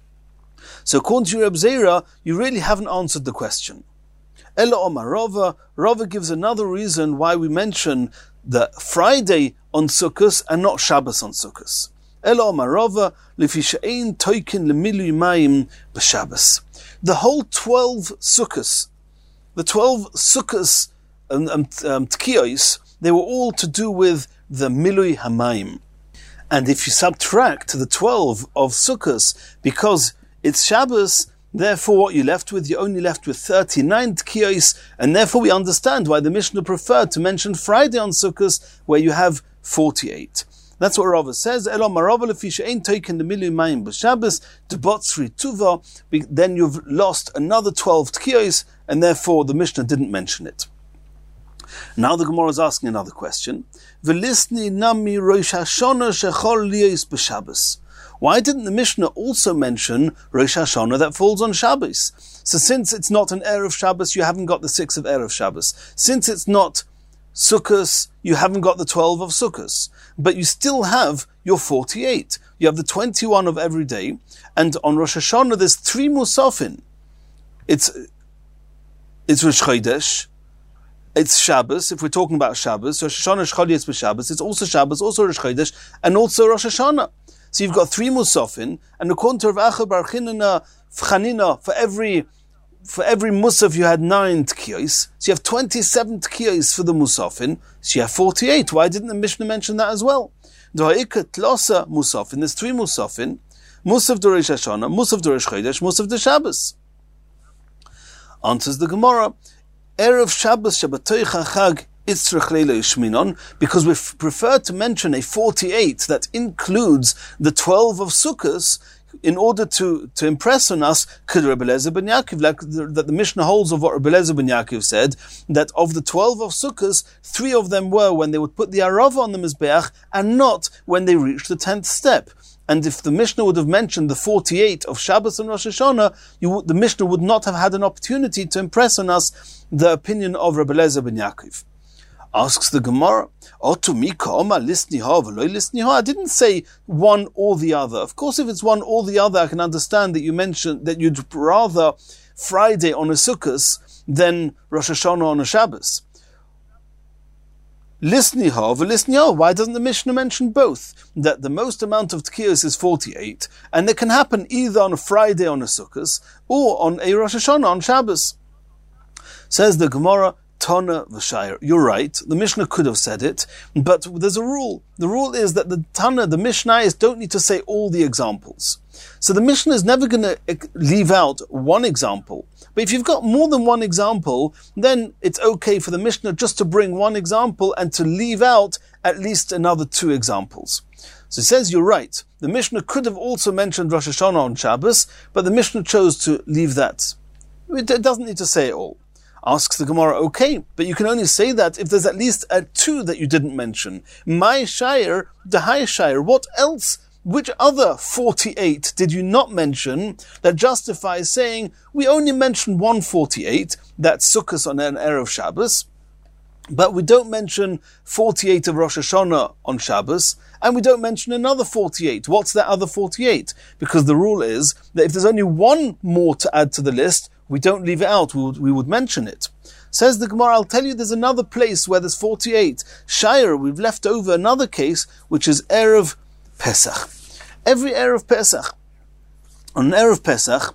So according to Reb Zera, you really haven't answered the question. Ela Omar Rava, Rava gives another reason why we mention the Friday on Sukkos and not Shabbos on Sukkos. Ela Omar Rava, Lefi she'ein toikin lemilui mayim b'Shabbos. The whole twelve Sukkos, the twelve Sukkos um, um, um, Tkiyos, they were all to do with the Milui Hamayim. And if you subtract the twelve of Sukkos, because it's Shabbos, therefore what you're left with, you're only left with thirty-nine Tkiyos, and therefore we understand why the Mishnah preferred to mention Friday on Sukkos, where you have forty-eight. That's what Rava says. Elo marava lefi she'ein toiken lemilui mayim b'Shabbos debatzri tuva. Then you've lost another twelve Tkiyos, and therefore the Mishnah didn't mention it. Now the Gemara is asking another question. V'lisni nami rosh hashana shechol liyos b'Shabbos. Why didn't the Mishnah also mention Rosh Hashanah that falls on Shabbos? So since it's not an Erev Shabbos, you haven't got the six of Erev Shabbos. Since it's not Sukkos, you haven't got the twelve of Sukkos. But you still have your forty-eight. You have the twenty-one of every day. And on Rosh Hashanah, there's three Musafin. It's, it's Rosh Chodesh. It's Shabbos. If we're talking about Shabbos, Rosh Hashanah, Shchol Yetz b'Shabbos. It's also Shabbos, also Rosh Chodesh, and also Rosh Hashanah. So you've got three Musafin, and according to Rav Acha Bar Chinana, Chanina, for every for every Musaf you had nine Tkiyos, so you have twenty-seven Tkiyos for the Musafin, so you have forty-eight. Why didn't the Mishnah mention that as well? D'ha'ika tlosa Musafin, there's three Musafin, Musaf de Rosh Hashanah, Musaf de Rosh Chodesh, Musaf de Shabbos. Answers the Gemara, Erev Shabbos Shabbatoich HaChag because we prefer to mention a forty-eight that includes the twelve of Sukkos in order to, to impress on us, could Rebbe Eliezer ben Yaakov, like the, that the Mishnah holds of what Rebbe Eliezer ben Yaakov said, that of the twelve of Sukkos, three of them were when they would put the Arava on the Mizbeach, and not when they reached the tenth step. And if the Mishnah would have mentioned the forty-eight of Shabbos and Rosh Hashanah, you, the Mishnah would not have had an opportunity to impress on us the opinion of Rebbe Eliezer ben Yaakov. Asks the Gemara, I didn't say one or the other. Of course, if it's one or the other, I can understand that you mentioned that you'd rather Friday on a Sukkos than Rosh Hashanah on a Shabbos. Why doesn't the Mishnah mention both? That the most amount of Tkiyos is forty-eight, and it can happen either on a Friday on a Sukkos or on a Rosh Hashanah on Shabbos. Says the Gemara, Tana v'Shayr. You're right. The Mishnah could have said it, but there's a rule. The rule is that the Tana, the Mishnayos, don't need to say all the examples. So the Mishnah is never going to leave out one example. But if you've got more than one example, then it's okay for the Mishnah just to bring one example and to leave out at least another two examples. So it says you're right. The Mishnah could have also mentioned Rosh Hashanah on Shabbos, but the Mishnah chose to leave that. It doesn't need to say it all. Asks the Gemara, okay, but you can only say that if there's at least a two that you didn't mention. My shire, the high shire, what else, which other forty-eight did you not mention that justifies saying, we only mentioned one forty-eight, that's Sukkos on an Erev Shabbos, but we don't mention forty-eight of Rosh Hashanah on Shabbos, and we don't mention another forty-eight. What's that other forty-eight? Because the rule is that if there's only one more to add to the list, we don't leave it out, we would, we would mention it. Says the Gemara, I'll tell you there's another place where there's forty-eight. Shire, we've left over another case, which is Erev Pesach. Every Erev Pesach, on Erev Pesach,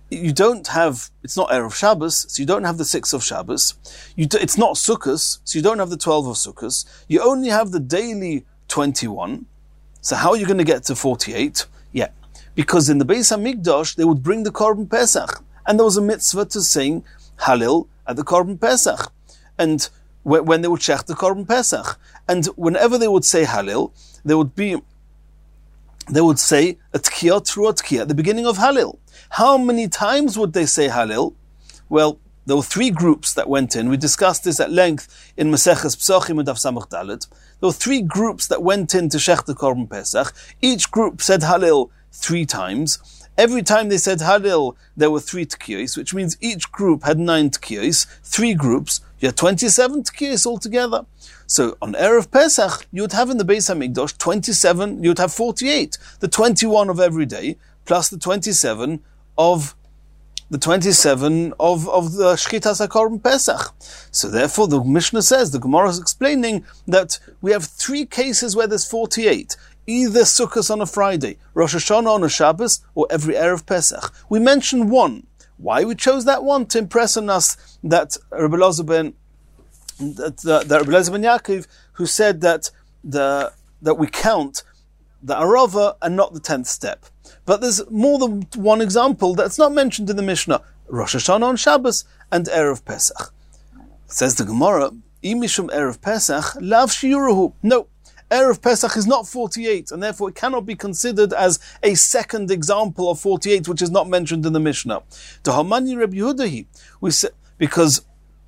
you don't have, it's not Erev Shabbos, so you don't have the six of Shabbos. You do, it's not Sukkos, so you don't have the twelve of Sukkos. You only have the daily twenty-one. So how are you going to get to forty-eight? Yeah, because in the Beis HaMikdash, they would bring the Korban Pesach, and there was a mitzvah to sing Halil at the Korban Pesach, and when they would shech the Korban Pesach. And whenever they would say Halil, there would be, they would say a Tkiyah through a Tkiyah at the beginning of Halil. How many times would they say Halil? Well, there were three groups that went in. We discussed this at length in Maseches Psachim and Daf Samach Dalet. There were three groups that went in to shech the Korban Pesach. Each group said Halil three times. Every time they said Halil, there were three Tkiyos, which means each group had nine Tkiyos, three groups. You had twenty-seven Tkiyos altogether. So on Erev Pesach, you would have in the Beis HaMikdash twenty-seven, you would have forty-eight. The twenty-one of every day, plus the twenty-seven of the twenty-seven of, of the Shchitas HaKorban Pesach. So therefore the Mishnah says, the Gemara is explaining that we have three cases where there's forty-eight. Either Sukkot on a Friday, Rosh Hashanah on a Shabbos, or every Erev Pesach. We mentioned one. Why we chose that one? To impress on us that Rabbi Elazar ben that, that, that Rabbi Elazar ben Yaakov, who said that the that we count the Arava and not the tenth step. But there's more than one example that's not mentioned in the Mishnah. Rosh Hashanah on Shabbos and Erev Pesach. Says the Gemara, Imishum Erev Pesach, Lav Shiuruhu. No. Erev Pesach is not forty-eight, and therefore it cannot be considered as a second example of forty-eight, which is not mentioned in the Mishnah. To Hamani Rabbi Yehuda, we say, because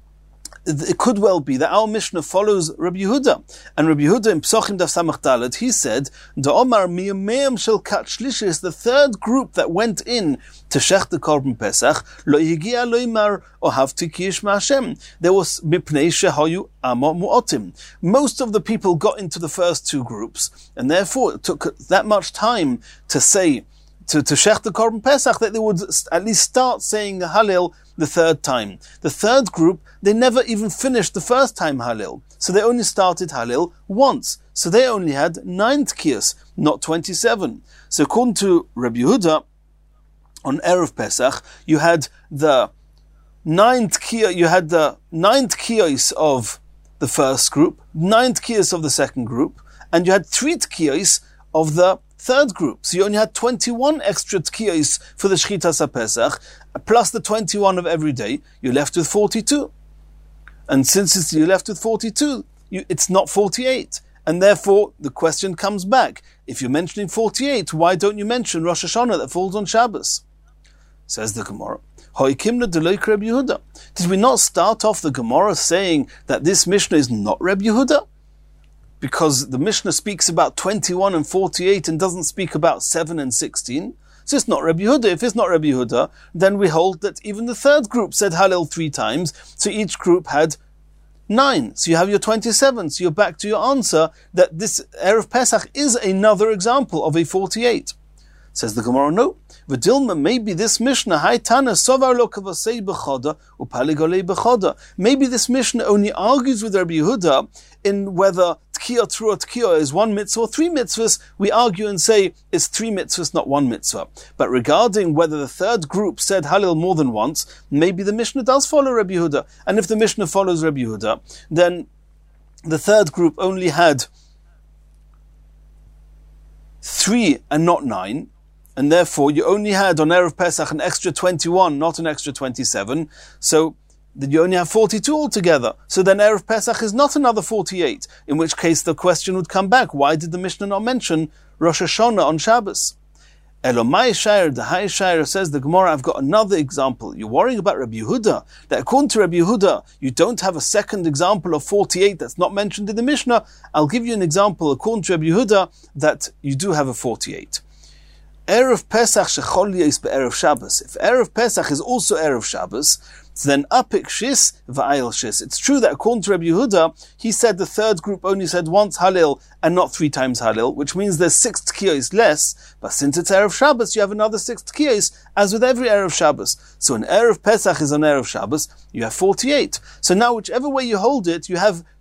it could well be that our Mishnah follows Rabbi Yehuda, and Rabbi Yehuda in Psachim Daf Samach Dalet, he said, "The Omar miyameim shel kat shlishis," the third group that went in to shech the Korban Pesach, lo yigia lo imar ohavti ki yishma Hashem. There was mipnei shehayu amo mu'otim. Most of the people got into the first two groups, and therefore it took that much time to say to to shech the Korban Pesach that they would at least start saying the Halil the third time. The third group, they never even finished the first time Halil. So they only started Halil once. So they only had nine Tkiyos, not twenty-seven. So according to Rabbi Yehuda, on Erev Pesach, you had the nine Tkiyos, you had the nine Tkiyos of the first group, nine Tkiyos of the second group, and you had three Tkiyos of the third group. So you only had twenty-one extra Tkiyos for the Shchitas HaPesach, plus the twenty-one of every day. You're left with forty-two. And since it's, you're left with forty-two, you, it's not forty-eight. And therefore, the question comes back. If you're mentioning forty-eight, why don't you mention Rosh Hashanah that falls on Shabbos? Says the Gemara. Did we not start off the Gemara saying that this Mishnah is not Reb Yehuda? Because the Mishnah speaks about twenty-one and forty-eight and doesn't speak about seven and sixteen. So it's not Rabbi Yehuda. If it's not Rabbi Yehuda, then we hold that even the third group said Halil three times, so each group had nine. So you have your twenty-seven. So you're back to your answer that this Erev Pesach is another example of a forty-eight. Says the Gemara, no. V'dilma, maybe this Mishnah, Haitana sovar lo kavasei b'choda upaligolei b'choda. Maybe this Mishnah only argues with Rabbi Yehuda in whether Tkiyah through a Tkiyah is one mitzvah or three mitzvahs. We argue and say it's three mitzvahs, not one mitzvah. But regarding whether the third group said Halil more than once, maybe the Mishnah does follow Rabbi Yehuda. And if the Mishnah follows Rabbi Yehuda, then the third group only had three and not nine. And therefore, you only had on Erev Pesach an extra twenty-one, not an extra twenty-seven. So then you only have forty-two altogether. So then Erev Pesach is not another forty-eight. In which case the question would come back, why did the Mishnah not mention Rosh Hashanah on Shabbos? Elomai Shair, the High Shair says, the Gemara, I've got another example. You're worrying about Rabbi Yehuda. That according to Rabbi Yehuda, you don't have a second example of forty-eight that's not mentioned in the Mishnah. I'll give you an example according to Rabbi Yehuda that you do have a forty-eight. Erev Pesach shechol yis be'erev Shabbos. If Erev Pesach is also Erev Shabbos, then apik shis va'ayil shis. It's true that according to Rabbi Yehuda, he said the third group only said once Halil and not three times Halil, which means there's six tkiyos less. But since it's Erev Shabbos, you have another six tkiyos, as with every Erev Shabbos. So an Erev Pesach is an Erev Shabbos, you have forty-eight. So now whichever way you hold it, you have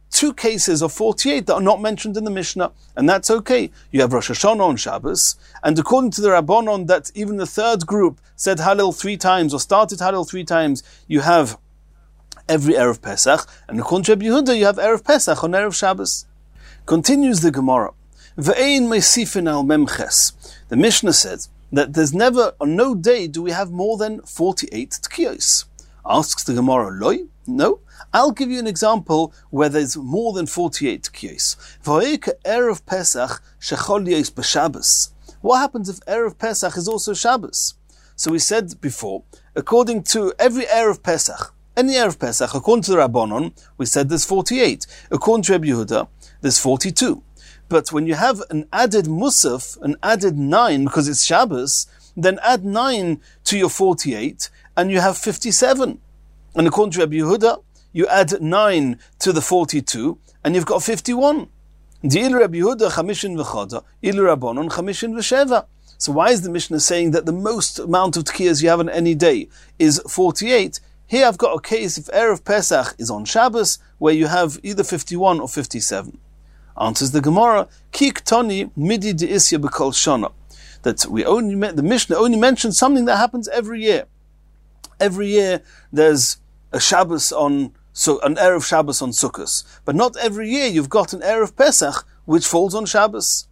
two cases of forty-eight that are not mentioned in the Mishnah, and that's okay. You have Rosh Hashanah on Shabbos, and according to the Rabbanon, that even the third group said Hallel three times, or started Hallel three times, you have every Erev Pesach, and according to Rabbi Yehuda, you have Erev Pesach on Erev Shabbos. Continues the Gemara. Ve'ein meisifin al memches. The Mishnah says that there's never, on no day do we have more than forty-eight tkiyos. Asks the Gemara, loy? No. I'll give you an example where there's more than forty-eight tkiyos. V'oika Erev Pesach shechol yos b'Shabbos. What happens if Erev Pesach is also Shabbos? So we said before, according to every Erev Pesach, any Erev Pesach, according to the Rabbanon, we said there's forty-eight. According to Rabbi Yehuda, there's forty-two. But when you have an added Musaf, an added nine, because it's Shabbos, then add nine to your forty-eight, and you have fifty-seven. And according to Rabbi Yehuda, you add nine to the forty-two, and you've got fifty-one. Ilu Rabbi Yehuda chamishin v'choda, ilu Rabbanon chamishin v'sheva. So why is the Mishnah saying that the most amount of tkiyas you have on any day is forty-eight? Here I've got a case if Erev Pesach is on Shabbos, where you have either fifty-one or fifty-seven. Answers the Gemara, Ki ktoni midi de'isya b'kol shana. That we only, the Mishnah only mentions something that happens every year. Every year there's a Shabbos on, so an Erev Shabbos on Sukkot. But not every year you've got an Erev Pesach which falls on Shabbos.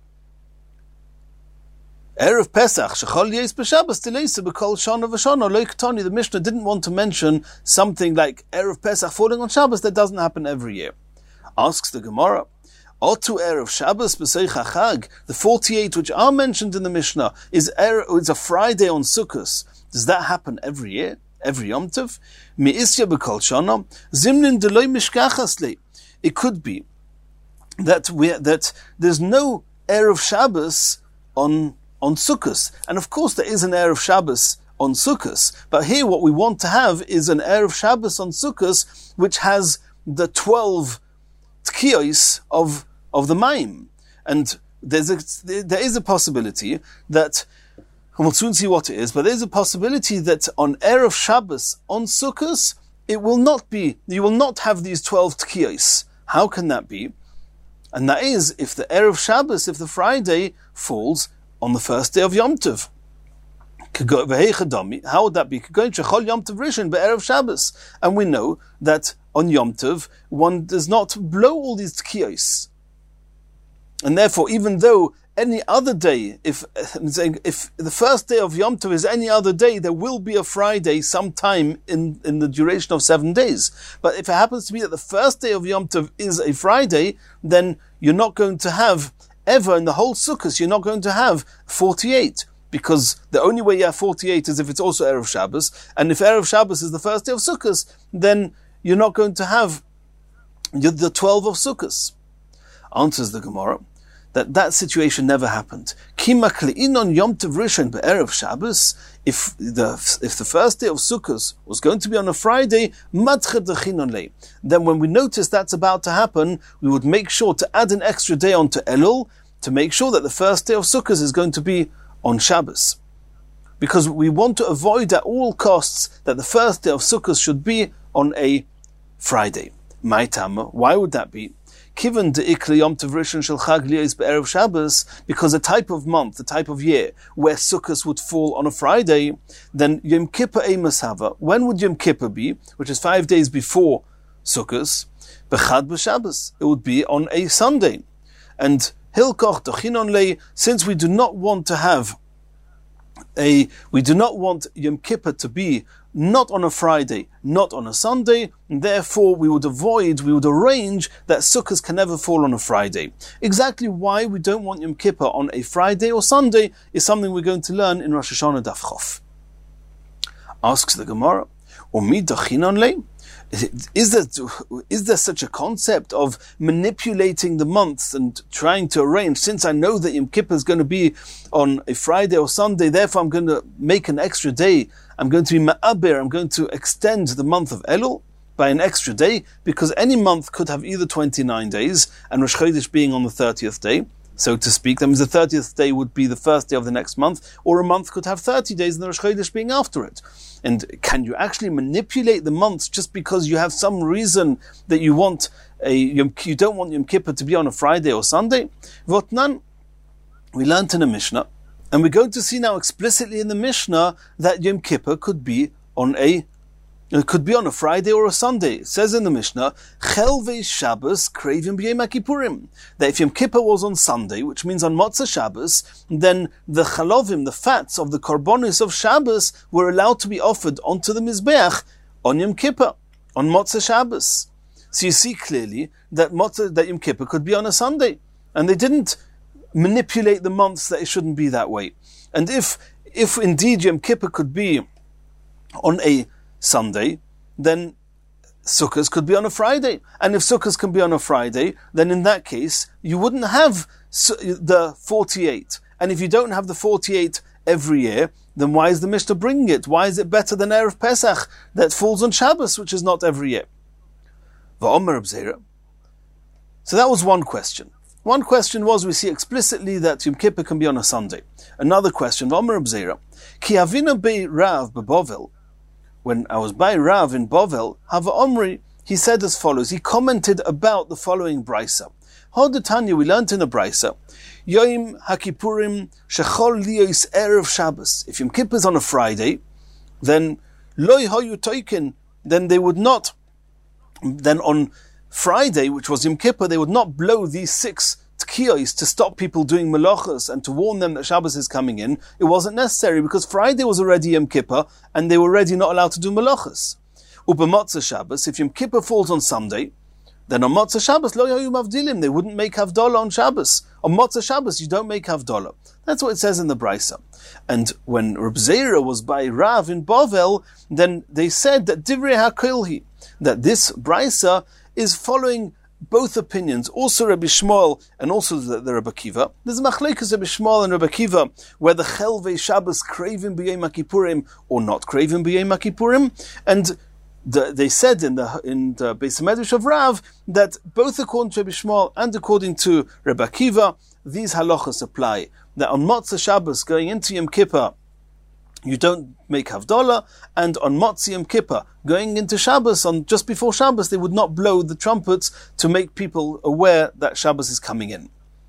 Erev Pesach, shechol yos b'Shabbos tileisa b'kol shana v'shana lo ktoni. The Mishnah didn't want to mention something like Erev Pesach falling on Shabbos that doesn't happen every year. Asks the Gemara, Otu Erev Shabbos b'seich hachag. The forty-eight which are mentioned in the Mishnah is Erev, it's a Friday on Sukkot. Does that happen every year? Every Yom Tov? Mi'isya b'kol shana zimnin deloy mishkachas le. It could be that we that there's no Erev Shabbos on on Sukkot. And of course there is an Erev Shabbos on Sukkot. But here what we want to have is an Erev Shabbos on Sukkot which has the twelve tkiyos of, of the Maim. And there's a, there is a possibility that, and we'll soon see what it is, but there's a possibility that on Erev Shabbos on Sukkot, it will not be, you will not have these twelve tkiyos. How can that be? And that is if the Erev Shabbos, if the Friday falls on the first day of Yom Tov. How would that be? And we know that on Yom Tov, one does not blow all these tkiyos. And therefore, even though any other day, if if the first day of Yom Tov is any other day, there will be a Friday sometime in, in the duration of seven days. But if it happens to be that the first day of Yom Tov is a Friday, then you're not going to have ever in the whole Sukkot, you're not going to have forty-eight, because the only way you have forty-eight is if it's also Erev Shabbos, and if Erev Shabbos is the first day of Sukkot, then you're not going to have the twelve of Sukkot. Answers the Gemara that that situation never happened. If the if the first day of Sukkot was going to be on a Friday, then when we notice that's about to happen, we would make sure to add an extra day onto Elul to make sure that the first day of Sukkot is going to be on Shabbos. Because we want to avoid at all costs that the first day of Sukkot should be on a Friday. Why would that be? Given the ikli Yom Tov Rishon shel Chag liyos be'erev Shabbos, because the type of month, the type of year where Sukkot would fall on a Friday, then Yom Kippur Eimas Hava. When would Yom Kippur be? Which is five days before Sukkot. Bechad b'Shabbos. It would be on a Sunday. And Hilkoch Dochinon Lei, since we do not want to have a, we do not want Yom Kippur to be not on a Friday, not on a Sunday, and therefore we would avoid, we would arrange that Sukkot can never fall on a Friday. Exactly why we don't want Yom Kippur on a Friday or Sunday is something we're going to learn in Rosh Hashanah Daf Chof. Asks the Gemara, Umid Dochinon Lei? Is there, is there such a concept of manipulating the months and trying to arrange, since I know that Yom Kippur is going to be on a Friday or Sunday, therefore I'm going to make an extra day, I'm going to be ma'aber, I'm going to extend the month of Elul by an extra day, because any month could have either twenty-nine days, and Rosh Chodesh being on the thirtieth day. so to speak. That means the thirtieth day would be the first day of the next month, or a month could have thirty days and the Rosh Chodesh being after it. And can you actually manipulate the months just because you have some reason that you want a you don't want Yom Kippur to be on a Friday or Sunday? Votnan, we learned in a Mishnah, and we're going to see now explicitly in the Mishnah that Yom Kippur could be on a It could be on a Friday or a Sunday. It says in the Mishnah, Chelvei Shabbos Kravim B'Yom Kippurim, that if Yom Kippur was on Sunday, which means on Motzei Shabbos, then the chalovim, the fats of the korbanos of Shabbos, were allowed to be offered onto the Mizbeach on Yom Kippur, on Motzei Shabbos. So you see clearly that Motzei, that Yom Kippur could be on a Sunday, and they didn't manipulate the months that it shouldn't be that way. And if, if indeed Yom Kippur could be on a Sunday, then Sukkot could be on a Friday. And if Sukkot can be on a Friday, then in that case, you wouldn't have the forty-eight. And if you don't have the forty-eight every year, then why is the Mishnah bringing it? Why is it better than Erev Pesach that falls on Shabbos, which is not every year? V'omer Reb Zera. So that was one question. One question was, we see explicitly that Yom Kippur can be on a Sunday. Another question, V'omer Reb Zera. Ki havina bei Rav b'Bovel. When I was by Rav in Bovel, Hava Omri, he said as follows. He commented about the following brisa. Hodetanya, we learned in a brisa. Yom HaKippurim shechol liyos erev Shabbos. If Yom Kippur is on a Friday, then loy hoyu toikin, then they would not, then on Friday, which was Yom Kippur, they would not blow these six tkiyos to stop people doing melachos and to warn them that Shabbos is coming in. It wasn't necessary because Friday was already Yom Kippur and they were already not allowed to do melachos. Upa Motzei Shabbos, if Yom Kippur falls on Sunday, then on Motzei Shabbos, lo yayu mavdilim, they wouldn't make Havdalah on Shabbos. On Motzei Shabbos, you don't make Havdalah. That's what it says in the Brisa. And when Reb Zera was by Rav in Bovel, then they said that Divrei HaKolhi, that this Brisa is following both opinions, also Rabbi Shmuel and also the, the Rabbi Akiva. There's a machlekes Rabbi Shmuel and Rabbi Akiva, whether Chelvei Shabbos Kravim B'Yom Kippurim or not Kravim B'Yom Kippurim, and the, they said in the in the Beis Medrash of Rav that both according to Rabbi Shmuel and according to Rabbi Akiva, these halachas apply. That on Motzei Shabbos going into Yom Kippur, you don't make Havdalah, and on Motzei Yom Kippur, going into Shabbos, on just before Shabbos, they would not blow the trumpets to make people aware that Shabbos is coming in.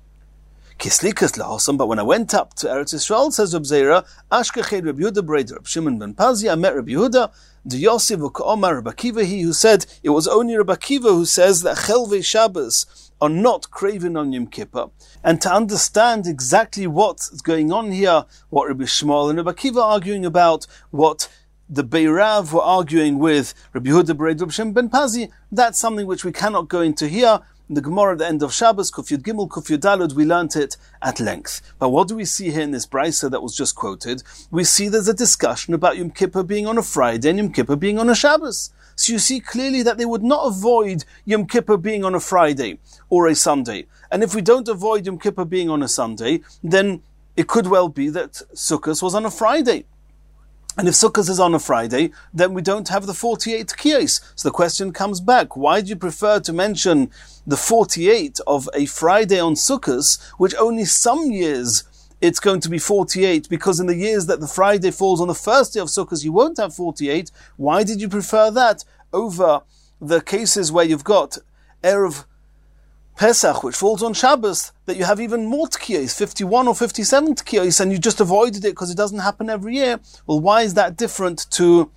Kislikas lahosam, but when I went up to Eretz Yisrael, says Reb Zera, Ashkeched Reb Yehuda Breder, Reb Shimon ben Pazi, I met Reb Yehuda, the Yosef Uka'omar Reb Akiva, he who said, it was only Reb Akiva who says that Chelvei Shabbos are not craving on Yom Kippur. And to understand exactly what's going on here, what Rabbi Shmuel and Rabbi Akiva are arguing about, what the Beirav were arguing with Rabbi Yehuda Breder, Reb Shimon ben Pazi, that's something which we cannot go into here. In the Gemara at the end of Shabbos, Kuf Yud Gimel, Kuf Yud Daled, we learnt it at length. But what do we see here in this brisa that was just quoted? We see there's a discussion about Yom Kippur being on a Friday and Yom Kippur being on a Shabbos. So you see clearly that they would not avoid Yom Kippur being on a Friday or a Sunday. And if we don't avoid Yom Kippur being on a Sunday, then it could well be that Sukkot was on a Friday. And if Sukkot is on a Friday, then we don't have the forty-eight kiyos. So the question comes back, why do you prefer to mention the forty-eight of a Friday on Sukkot, which only some years it's going to be forty-eight, because in the years that the Friday falls on the first day of Sukkot, you won't have forty-eight. Why did you prefer that over the cases where you've got Erev Pesach, which falls on Shabbos, that you have even more tkiyos, fifty-one or fifty-seven tkiyos, and you just avoided it because it doesn't happen every year? Well, why is that different to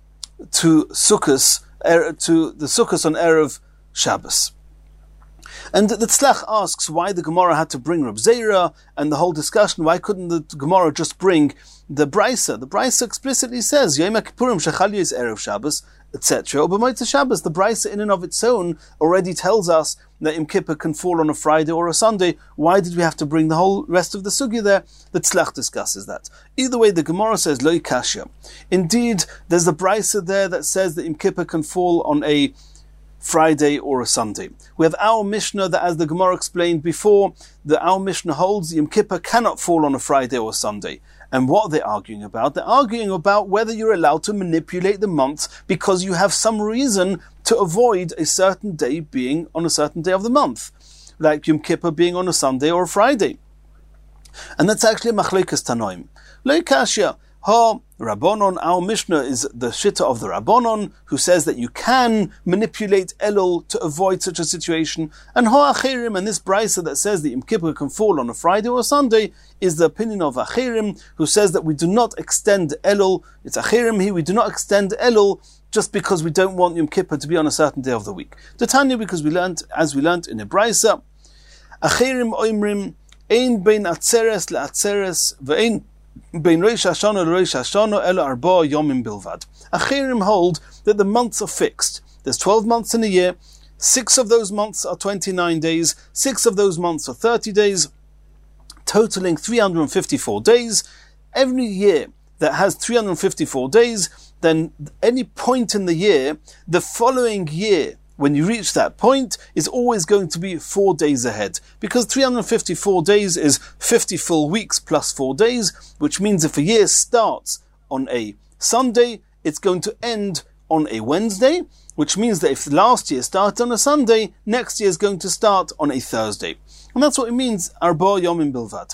to Sukkot, to the Sukkot on Erev Shabbos? And the Tzlach asks why the Gemara had to bring Reb Zera, and the whole discussion, why couldn't the Gemara just bring the Brisa? The Brisa explicitly says, Yom HaKippurim shechal yis Erev Shabbos, et cetera. But Motzei Shabbos, the Brisa in and of its own already tells us that Yom Kippur can fall on a Friday or a Sunday. Why did we have to bring the whole rest of the sugya there? The Tzlach discusses that. Either way, the Gemara says, Lo Kasha. Indeed, there's the Brisa there that says that Yom Kippur can fall on a Friday or a Sunday. We have our Mishnah that, as the Gemara explained before, that our Mishnah holds Yom Kippur cannot fall on a Friday or a Sunday. And what are they arguing about? They're arguing about whether you're allowed to manipulate the months because you have some reason to avoid a certain day being on a certain day of the month. like Yom Kippur being on a Sunday or a Friday. And that's actually Machlekes Tanoim. Lo kashya. Ha Rabbanon, our Mishnah is the shitta of the Rabbanon, who says that you can manipulate Elul to avoid such a situation. And Ha Achirim, and this brisa that says that Yom Kippur can fall on a Friday or a Sunday, is the opinion of Achirim, who says that we do not extend Elul. It's Achirim here, we do not extend Elul just because we don't want Yom Kippur to be on a certain day of the week. The Tanya, because we learned, as we learned in a brisa, Achirim oimrim, ein bein atzeres le'atzeres, ve'ein bein Rosh Hashanah le'Rosh Hashanah ela arba yomim bilvad. Achirim hold that the months are fixed. There's twelve months in a year. Six of those months are twenty-nine days. Six of those months are thirty days, totaling three hundred fifty-four days. Every year that has three hundred fifty-four days, then any point in the year, the following year, when you reach that point, is always going to be four days ahead. Because three hundred fifty-four days is fifty full weeks plus four days, which means if a year starts on a Sunday, it's going to end on a Wednesday, which means that if last year started on a Sunday, next year is going to start on a Thursday. And that's what it means, Arba Yomim Bilvad.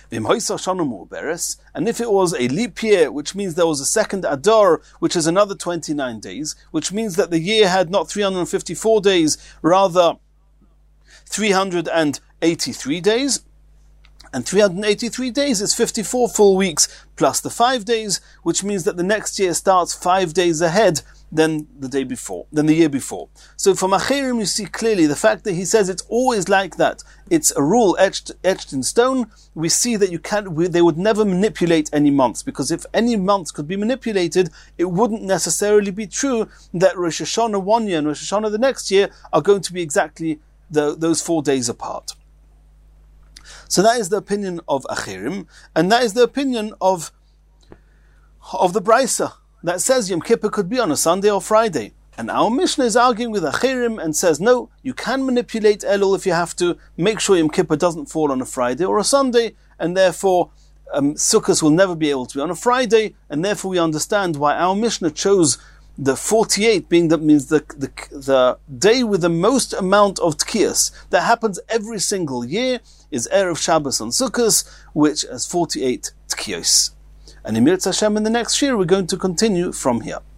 And if it was a leap year, which means there was a second Adar, which is another twenty-nine days, which means that the year had not three hundred fifty-four days, rather three hundred eighty-three days. And three hundred eighty-three days is fifty-four full weeks plus the five days, which means that the next year starts five days ahead than the day before, than the year before. So from Achirim you see clearly the fact that he says it's always like that. It's a rule etched etched in stone. We see that you can't, we, they would never manipulate any months, because if any months could be manipulated, it wouldn't necessarily be true that Rosh Hashanah one year and Rosh Hashanah the next year are going to be exactly the, those four days apart. So that is the opinion of Achirim, and that is the opinion of of the Brisa that says Yom Kippur could be on a Sunday or Friday. And our Mishnah is arguing with Achirim and says, no, you can manipulate Elul if you have to. Make sure Yom Kippur doesn't fall on a Friday or a Sunday, and therefore um, Sukkot will never be able to be on a Friday, and therefore we understand why our Mishnah chose the forty-eight, being that means the, the the day with the most amount of Tkiyas that happens every single year is Erev Shabbos on Sukkot, which has forty-eight Tkiyos. And in Mirz Hashem in the next year we're going to continue from here.